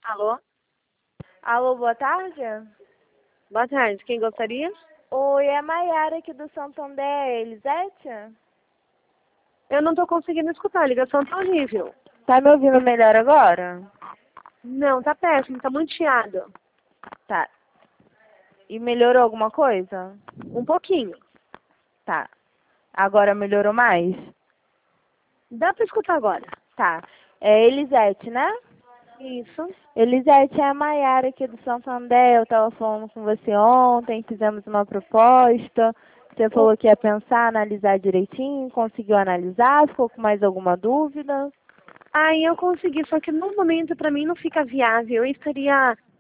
Alô? Alô, boa tarde? Boa tarde. Quem gostaria? Oi, é a Maiara aqui do Santander, Elisete? Eu não tô conseguindo escutar. A ligação tá horrível. Tá me ouvindo melhor agora? Não, tá péssimo. Tá muito chiado. Tá. E melhorou alguma coisa? Um pouquinho. Tá. Agora melhorou mais? Dá pra escutar agora. Tá. É Elisete, né? Isso. Elisete, é a Maiara aqui do Santander. Eu tava falando com você ontem, fizemos uma proposta. Você O... falou que ia pensar, analisar direitinho. Conseguiu analisar? Ficou com mais alguma dúvida? Aí eu consegui, só que no momento pra mim não fica viável. Eu estaria